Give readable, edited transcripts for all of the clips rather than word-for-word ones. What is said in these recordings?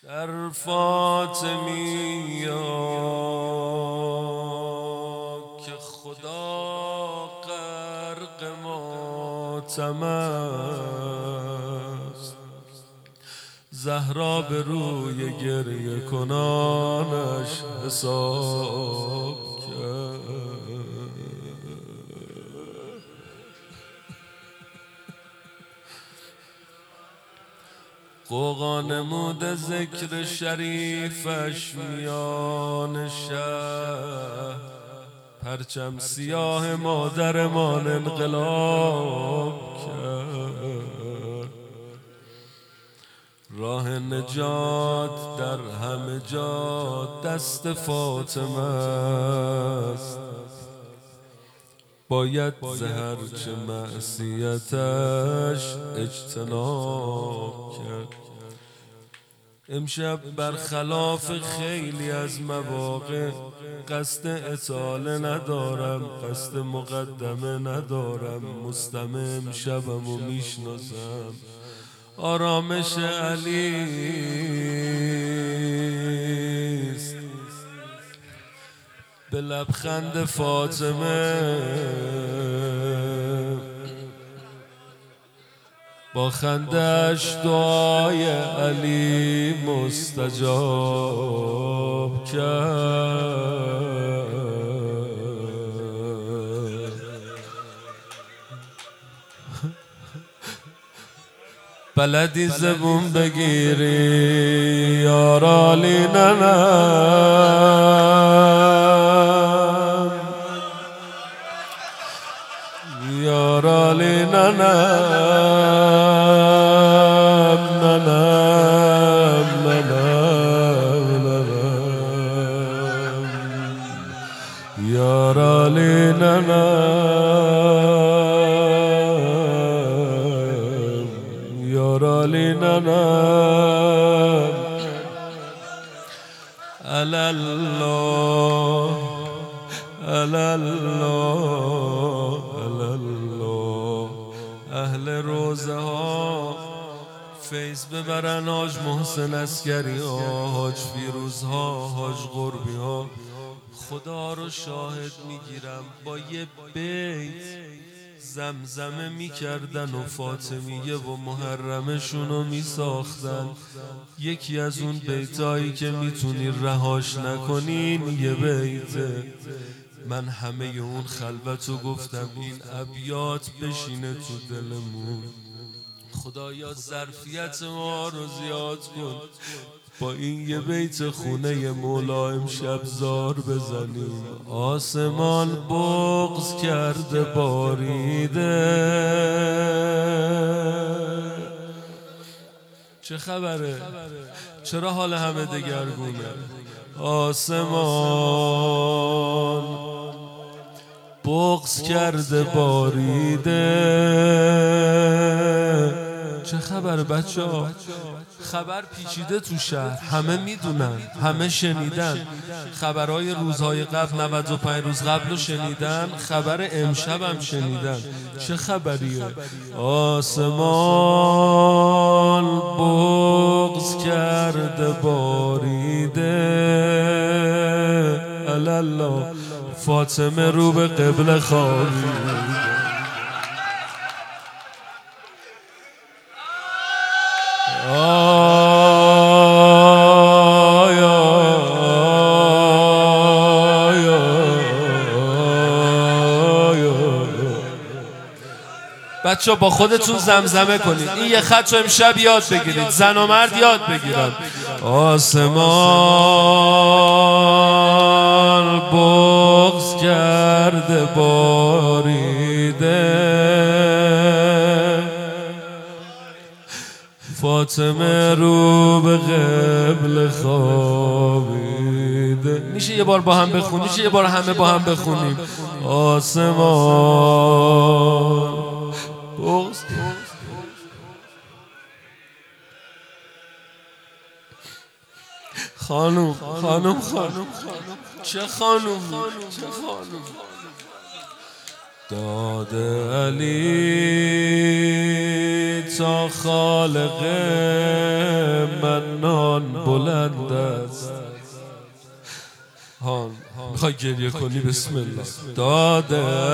در فاطمیه که خدا غرق ماتم است، زهرا به روی گریه کنانش حساب کرد. غوغا نموده ذکر شریفش میان شهر، پرچم سیاه مادرمان انقلاب کرد. راه نجات در همه جا دست فاطمه است، باید ز هرچه معصیتش اجتناب کرد. امشب برخلاف خیلی از مواقع قصد اطاله ندارم، قصد مقدمه ندارم، مستمع امشبمو میشناسم. آرامش علیست به لبخند فاطمه، با خندش دعای علی مستجاب کرد. بلدی زبون بگیری یارالی ننم، یارالی ننم، ننم ننم ننم، یارالی ننم، یارالی ننم. الله الله الله، اهل روزه ها فیض ببرن، حاج محسن عسکری ها، حاج فیروز ها، حاج قربی ها. خدا رو شاهد میگیرم با یه بیت زمزمه میکردن و فاطمیه و محرمشون رو میساختن. یکی از اون بیتایی که میتونی رهاش نکنین یه بیته. من همه اون خلوتو گفتم این ابیات بشینه تو دلمون. خدایا ظرفیت ما رو زیاد کن، با این یه بیت خونه مولا امشب زار بزنیم. آسمان بغض کرده باریده، چه خبره؟ چرا حال همه دگرگونه؟ آسمان بغض کرده باریده، چه خبره بچه ها؟ خبر پیچیده تو شهر، همه میدونن، همه شنیدن. خبرهای روزهای قبل 95 روز قبل رو شنیدن، خبر امشب هم شنیدن. چه خبریه؟ آسمان بغض کرده باریده، الله فاطمه رو به قبله خوابید. بچه با خودتون زمزمه کنید، این یه خط رو امشب یاد بگیرید، زن و مرد یاد بگیرن. آسمان بغض کرده باریده، فاطمه رو به قبله خوابیده. میشه یه بار با هم بخونیم؟ میشه یه بار همه با هم بخونیم؟ آسمان بغض. خانوم خانوم خانوم، چه خانومی، چه خانوم. داد علی تا خالق منان بلند است. هان میخوای گریه کنی؟ بسم الله. داد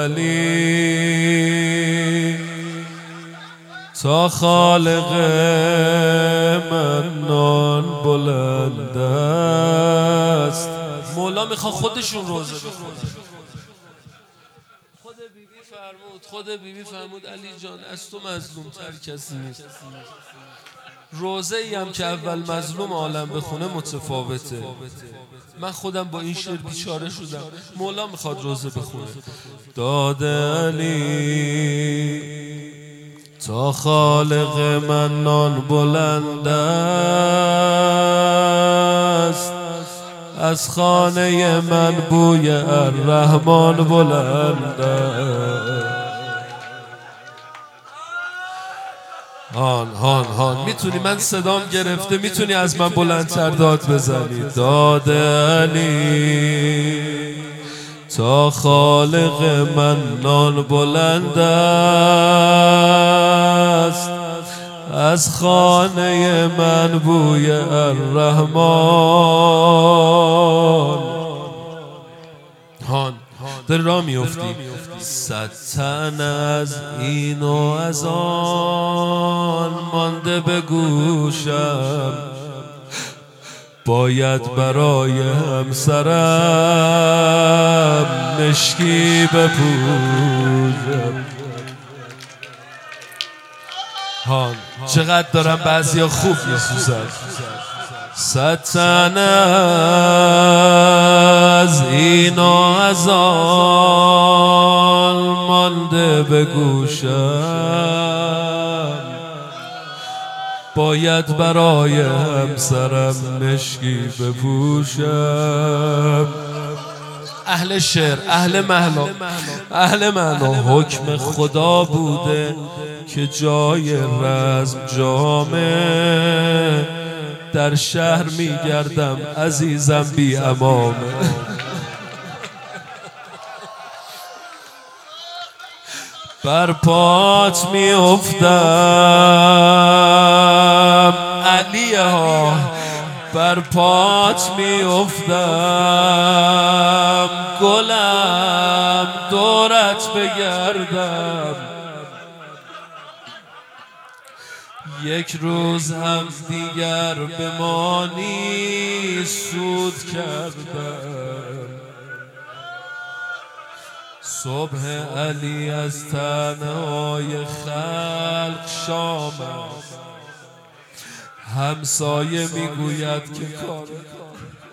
علی تا خالق منان بلند است. مولا میخواد خودشون روزه بخونه. خود بیبی فرمود علی جان از تو مظلوم تر کسی نیست. روزه ای هم که اول مظلوم عالم بخونه متفاوته. من خودم با این شعر بیچاره شدم. مولا میخواد روزه بخونه. داد علی تا خالق منان بلند است. از خانه من بوی الرحمن بلند است. هان میتونی؟ من صدام گرفته، میتونی از من بلندتر داد بزنی؟ داد علی تا خالق منان بلند است. از خانه من بوی الرحمن. داری راه میفتی. 100 تن از این و از آن مانده به گوشم، باید برای همسرم مشکی بپوشم. چقدر دارم بعضیا خوب میسوزن. 100 تن از این و از آن مانده به گوشم، باید برای همسرم مشکی بپوشم. اهل شعر، اهل معنا حکم خدا بوده که جای رزم جامه، در شهر میگردم عزیزم بی امامه. بر پات میافتم علی ها، بر پات میافتم گلم دورت بگردم. یک روز هم دیگر بمانی سود کردم. صبح علی از تنهای خلق شام است. همسایه میگوید که کار